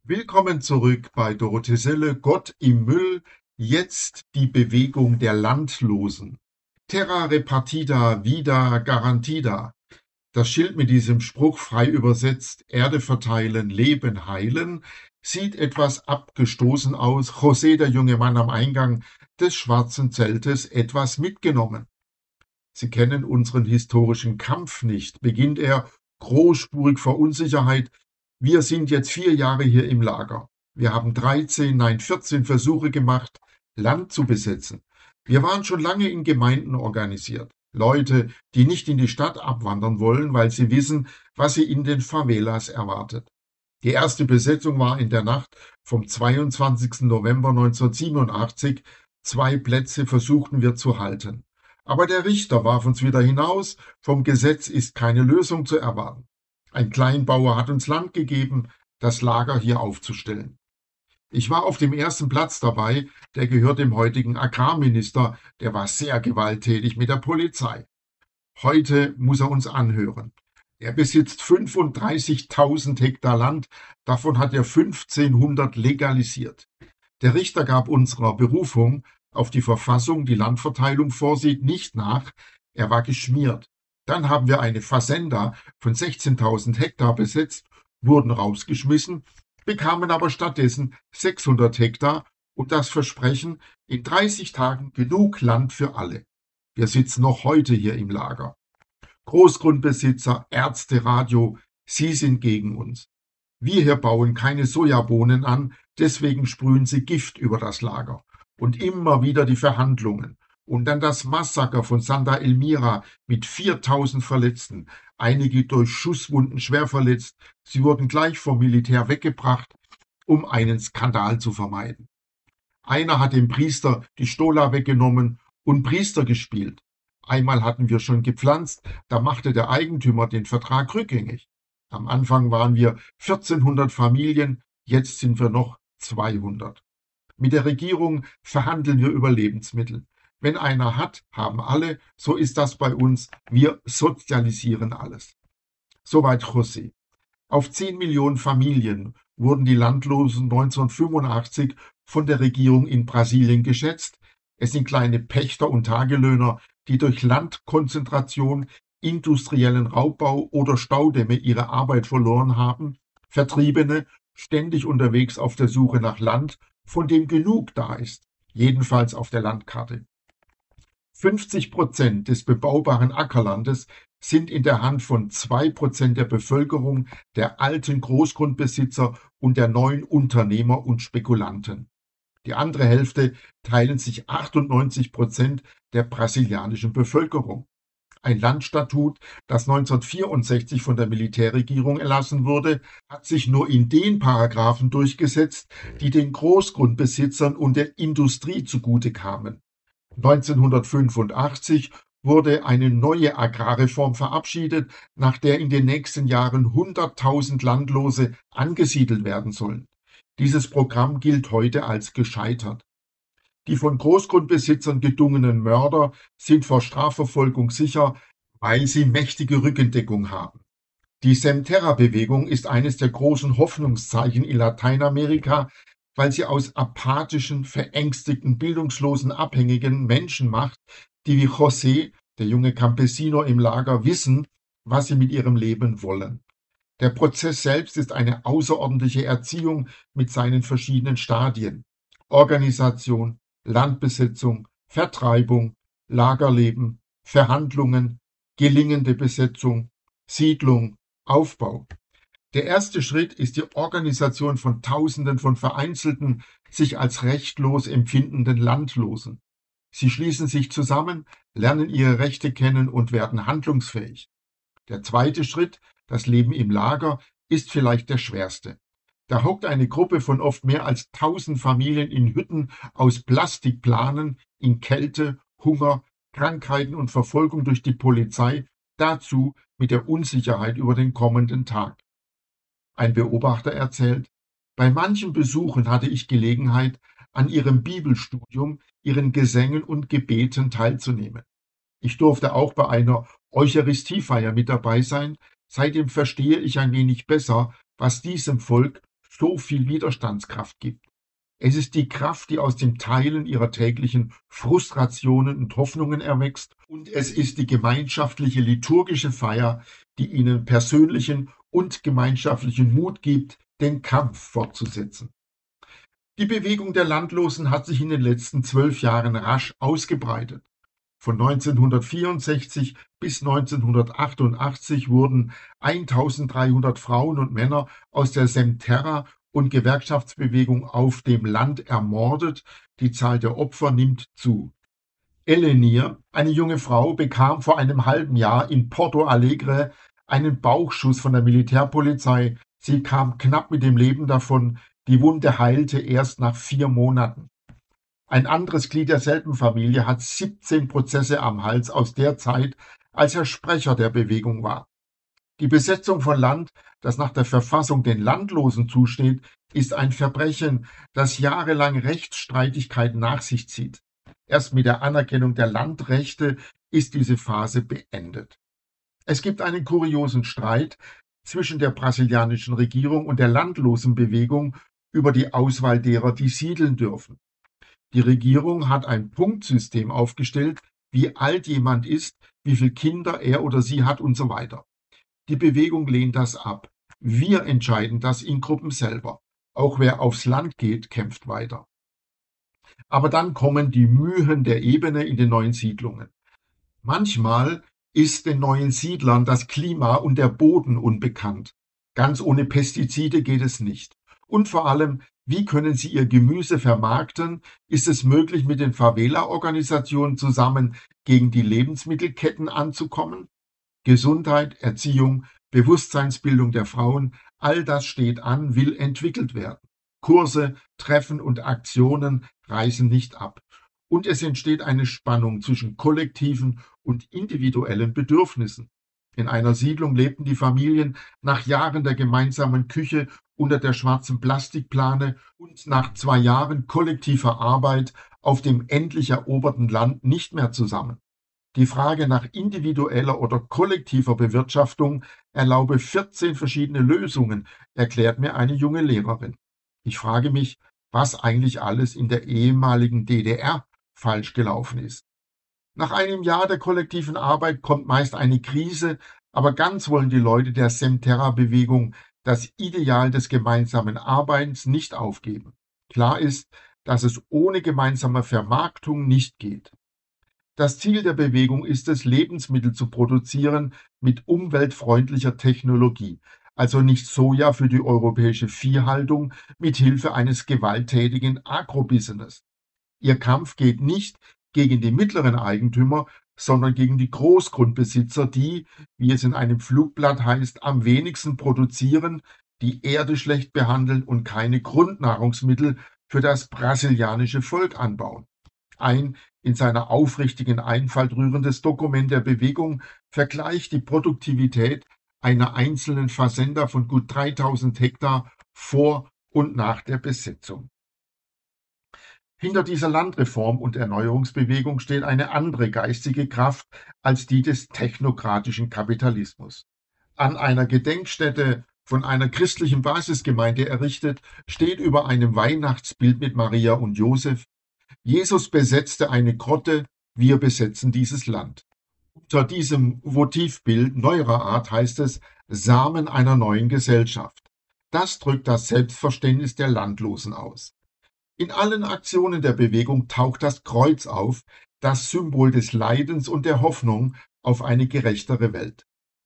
Willkommen zurück bei Dorothee Selle, Gott im Müll, jetzt die Bewegung der Landlosen. Terra repartita, vida garantida. Das Schild mit diesem Spruch frei übersetzt, Erde verteilen, Leben heilen, sieht etwas abgestoßen aus. José, der junge Mann am Eingang des schwarzen Zeltes, etwas mitgenommen. Sie kennen unseren historischen Kampf nicht, beginnt er, großspurig vor Unsicherheit. Wir sind jetzt 4 Jahre hier im Lager. Wir haben 13, nein 14 Versuche gemacht, Land zu besetzen. Wir waren schon lange in Gemeinden organisiert. Leute, die nicht in die Stadt abwandern wollen, weil sie wissen, was sie in den Favelas erwartet. Die erste Besetzung war in der Nacht vom 22. November 1987. 2 Plätze versuchten wir zu halten. Aber der Richter warf uns wieder hinaus. Vom Gesetz ist keine Lösung zu erwarten. Ein Kleinbauer hat uns Land gegeben, das Lager hier aufzustellen. Ich war auf dem ersten Platz dabei, der gehört dem heutigen Agrarminister, der war sehr gewalttätig mit der Polizei. Heute muss er uns anhören. Er besitzt 35.000 Hektar Land, davon hat er 1.500 legalisiert. Der Richter gab unserer Berufung auf die Verfassung, die Landverteilung vorsieht, nicht nach, er war geschmiert. Dann haben wir eine Fazenda von 16.000 Hektar besetzt, wurden rausgeschmissen, bekamen aber stattdessen 600 Hektar und das Versprechen, in 30 Tagen genug Land für alle. Wir sitzen noch heute hier im Lager. Großgrundbesitzer, Ärzte, Radio, sie sind gegen uns. Wir hier bauen keine Sojabohnen an, deswegen sprühen sie Gift über das Lager. Und immer wieder die Verhandlungen. Und dann das Massaker von Santa Elmira mit 4.000 Verletzten. Einige durch Schusswunden schwer verletzt. Sie wurden gleich vom Militär weggebracht, um einen Skandal zu vermeiden. Einer hat dem Priester die Stola weggenommen und Priester gespielt. Einmal hatten wir schon gepflanzt, da machte der Eigentümer den Vertrag rückgängig. Am Anfang waren wir 1.400 Familien, jetzt sind wir noch 200. Mit der Regierung verhandeln wir über Lebensmittel. Wenn einer hat, haben alle, so ist das bei uns, wir sozialisieren alles. Soweit José. Auf 10 Millionen Familien wurden die Landlosen 1985 von der Regierung in Brasilien geschätzt. Es sind kleine Pächter und Tagelöhner, die durch Landkonzentration, industriellen Raubbau oder Staudämme ihre Arbeit verloren haben. Vertriebene, ständig unterwegs auf der Suche nach Land, von dem genug da ist, jedenfalls auf der Landkarte. 50% des bebaubaren Ackerlandes sind in der Hand von 2% der Bevölkerung, der alten Großgrundbesitzer und der neuen Unternehmer und Spekulanten. Die andere Hälfte teilen sich 98% der brasilianischen Bevölkerung. Ein Landstatut, das 1964 von der Militärregierung erlassen wurde, hat sich nur in den Paragraphen durchgesetzt, die den Großgrundbesitzern und der Industrie zugute kamen. 1985 wurde eine neue Agrarreform verabschiedet, nach der in den nächsten Jahren 100.000 Landlose angesiedelt werden sollen. Dieses Programm gilt heute als gescheitert. Die von Großgrundbesitzern gedungenen Mörder sind vor Strafverfolgung sicher, weil sie mächtige Rückendeckung haben. Die Sem-Terra-Bewegung ist eines der großen Hoffnungszeichen in Lateinamerika, weil sie aus apathischen, verängstigten, bildungslosen, abhängigen Menschen macht, die wie José, der junge Campesino im Lager, wissen, was sie mit ihrem Leben wollen. Der Prozess selbst ist eine außerordentliche Erziehung mit seinen verschiedenen Stadien. Organisation, Landbesetzung, Vertreibung, Lagerleben, Verhandlungen, gelingende Besetzung, Siedlung, Aufbau. Der erste Schritt ist die Organisation von Tausenden von vereinzelten, sich als rechtlos empfindenden Landlosen. Sie schließen sich zusammen, lernen ihre Rechte kennen und werden handlungsfähig. Der zweite Schritt, das Leben im Lager, ist vielleicht der schwerste. Da hockt eine Gruppe von oft mehr als 1.000 Familien in Hütten aus Plastikplanen, in Kälte, Hunger, Krankheiten und Verfolgung durch die Polizei, dazu mit der Unsicherheit über den kommenden Tag. Ein Beobachter erzählt, bei manchen Besuchen hatte ich Gelegenheit, an ihrem Bibelstudium, ihren Gesängen und Gebeten teilzunehmen. Ich durfte auch bei einer Eucharistiefeier mit dabei sein, seitdem verstehe ich ein wenig besser, was diesem Volk so viel Widerstandskraft gibt. Es ist die Kraft, die aus dem Teilen ihrer täglichen Frustrationen und Hoffnungen erwächst, und es ist die gemeinschaftliche liturgische Feier, die ihnen persönlichen und gemeinschaftlichen Mut gibt, den Kampf fortzusetzen. Die Bewegung der Landlosen hat sich in den letzten 12 Jahren rasch ausgebreitet. Von 1964 bis 1988 wurden 1300 Frauen und Männer aus der Semterra- und Gewerkschaftsbewegung auf dem Land ermordet. Die Zahl der Opfer nimmt zu. Elenir, eine junge Frau, bekam vor einem halben Jahr in Porto Alegre einen Bauchschuss von der Militärpolizei. Sie kam knapp mit dem Leben davon. Die Wunde heilte erst nach 4 Monaten. Ein anderes Glied derselben Familie hat 17 Prozesse am Hals aus der Zeit, als er Sprecher der Bewegung war. Die Besetzung von Land, das nach der Verfassung den Landlosen zusteht, ist ein Verbrechen, das jahrelang Rechtsstreitigkeiten nach sich zieht. Erst mit der Anerkennung der Landrechte ist diese Phase beendet. Es gibt einen kuriosen Streit zwischen der brasilianischen Regierung und der Landlosenbewegung über die Auswahl derer, die siedeln dürfen. Die Regierung hat ein Punktsystem aufgestellt, wie alt jemand ist, wie viele Kinder er oder sie hat und so weiter. Die Bewegung lehnt das ab. Wir entscheiden das in Gruppen selber. Auch wer aufs Land geht, kämpft weiter. Aber dann kommen die Mühen der Ebene in den neuen Siedlungen. Manchmal ist den neuen Siedlern das Klima und der Boden unbekannt. Ganz ohne Pestizide geht es nicht. Und vor allem, wie können sie ihr Gemüse vermarkten? Ist es möglich, mit den Favela-Organisationen zusammen gegen die Lebensmittelketten anzukommen? Gesundheit, Erziehung, Bewusstseinsbildung der Frauen, all das steht an, will entwickelt werden. Kurse, Treffen und Aktionen reißen nicht ab. Und es entsteht eine Spannung zwischen kollektiven und individuellen Bedürfnissen. In einer Siedlung lebten die Familien nach Jahren der gemeinsamen Küche unter der schwarzen Plastikplane und nach 2 Jahren kollektiver Arbeit auf dem endlich eroberten Land nicht mehr zusammen. Die Frage nach individueller oder kollektiver Bewirtschaftung erlaube 14 verschiedene Lösungen, erklärt mir eine junge Lehrerin. Ich frage mich, was eigentlich alles in der ehemaligen DDR falsch gelaufen ist. Nach einem Jahr der kollektiven Arbeit kommt meist eine Krise, aber ganz wollen die Leute der Semterra-Bewegung das Ideal des gemeinsamen Arbeitens nicht aufgeben. Klar ist, dass es ohne gemeinsame Vermarktung nicht geht. Das Ziel der Bewegung ist es, Lebensmittel zu produzieren mit umweltfreundlicher Technologie, also nicht Soja für die europäische Viehhaltung mit Hilfe eines gewalttätigen Agrobusiness. Ihr Kampf geht nicht gegen die mittleren Eigentümer, sondern gegen die Großgrundbesitzer, die, wie es in einem Flugblatt heißt, am wenigsten produzieren, die Erde schlecht behandeln und keine Grundnahrungsmittel für das brasilianische Volk anbauen. Ein in seiner aufrichtigen Einfalt rührendes Dokument der Bewegung vergleicht die Produktivität einer einzelnen Fazenda von gut 3000 Hektar vor und nach der Besetzung. Hinter dieser Landreform und Erneuerungsbewegung steht eine andere geistige Kraft als die des technokratischen Kapitalismus. An einer Gedenkstätte von einer christlichen Basisgemeinde errichtet, steht über einem Weihnachtsbild mit Maria und Josef: Jesus besetzte eine Grotte, wir besetzen dieses Land. Unter diesem Votivbild neuerer Art heißt es Samen einer neuen Gesellschaft. Das drückt das Selbstverständnis der Landlosen aus. In allen Aktionen der Bewegung taucht das Kreuz auf, das Symbol des Leidens und der Hoffnung auf eine gerechtere Welt.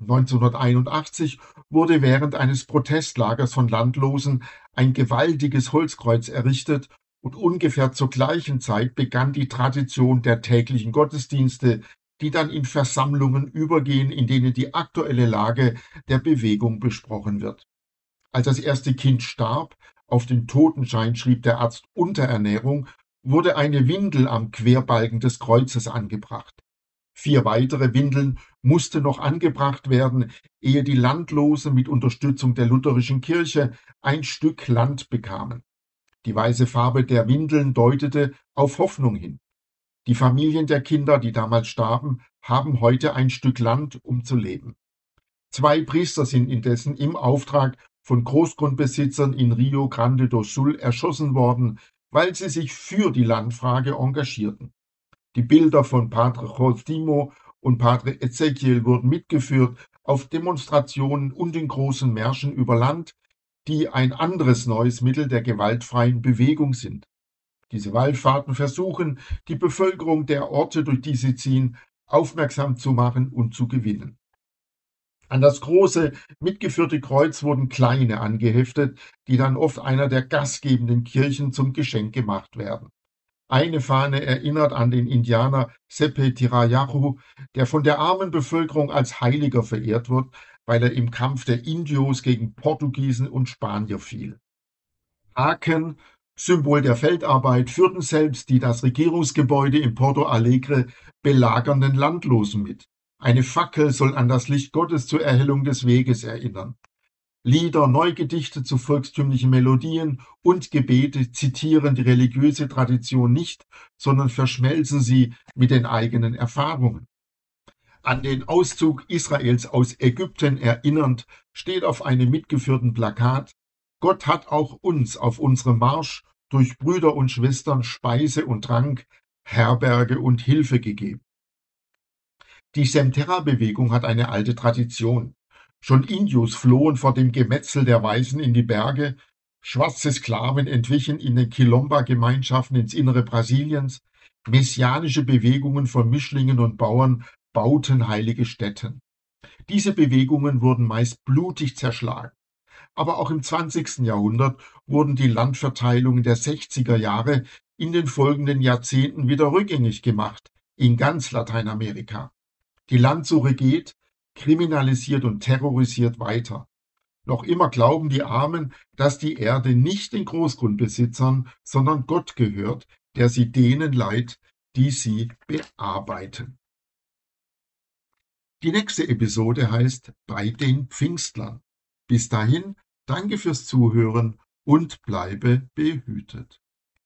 1981 wurde während eines Protestlagers von Landlosen ein gewaltiges Holzkreuz errichtet und ungefähr zur gleichen Zeit begann die Tradition der täglichen Gottesdienste, die dann in Versammlungen übergehen, in denen die aktuelle Lage der Bewegung besprochen wird. Als das erste Kind starb, auf den Totenschein schrieb der Arzt Unterernährung, wurde eine Windel am Querbalken des Kreuzes angebracht. 4 weitere Windeln mussten noch angebracht werden, ehe die Landlosen mit Unterstützung der lutherischen Kirche ein Stück Land bekamen. Die weiße Farbe der Windeln deutete auf Hoffnung hin. Die Familien der Kinder, die damals starben, haben heute ein Stück Land, um zu leben. 2 Priester sind indessen im Auftrag von Großgrundbesitzern in Rio Grande do Sul erschossen worden, weil sie sich für die Landfrage engagierten. Die Bilder von Padre Zósimo und Padre Ezequiel wurden mitgeführt auf Demonstrationen und in großen Märschen über Land, die ein anderes neues Mittel der gewaltfreien Bewegung sind. Diese Wallfahrten versuchen, die Bevölkerung der Orte, durch die sie ziehen, aufmerksam zu machen und zu gewinnen. An das große, mitgeführte Kreuz wurden kleine angeheftet, die dann oft einer der gastgebenden Kirchen zum Geschenk gemacht werden. Eine Fahne erinnert an den Indianer Sepe Tirayahu, der von der armen Bevölkerung als Heiliger verehrt wird, weil er im Kampf der Indios gegen Portugiesen und Spanier fiel. Haken, Symbol der Feldarbeit, führten selbst die das Regierungsgebäude in Porto Alegre belagernden Landlosen mit. Eine Fackel soll an das Licht Gottes zur Erhellung des Weges erinnern. Lieder, Neugedichte zu volkstümlichen Melodien und Gebete zitieren die religiöse Tradition nicht, sondern verschmelzen sie mit den eigenen Erfahrungen. An den Auszug Israels aus Ägypten erinnernd steht auf einem mitgeführten Plakat: Gott hat auch uns auf unserem Marsch durch Brüder und Schwestern Speise und Trank, Herberge und Hilfe gegeben. Die Semterra-Bewegung hat eine alte Tradition. Schon Indios flohen vor dem Gemetzel der Weißen in die Berge, schwarze Sklaven entwichen in den Quilomba-Gemeinschaften ins Innere Brasiliens, messianische Bewegungen von Mischlingen und Bauern bauten heilige Stätten. Diese Bewegungen wurden meist blutig zerschlagen. Aber auch im 20. Jahrhundert wurden die Landverteilungen der 60er Jahre in den folgenden Jahrzehnten wieder rückgängig gemacht, in ganz Lateinamerika. Die Landsuche geht, kriminalisiert und terrorisiert weiter. Noch immer glauben die Armen, dass die Erde nicht den Großgrundbesitzern, sondern Gott gehört, der sie denen leiht, die sie bearbeiten. Die nächste Episode heißt Bei den Pfingstlern. Bis dahin, danke fürs Zuhören und bleibe behütet.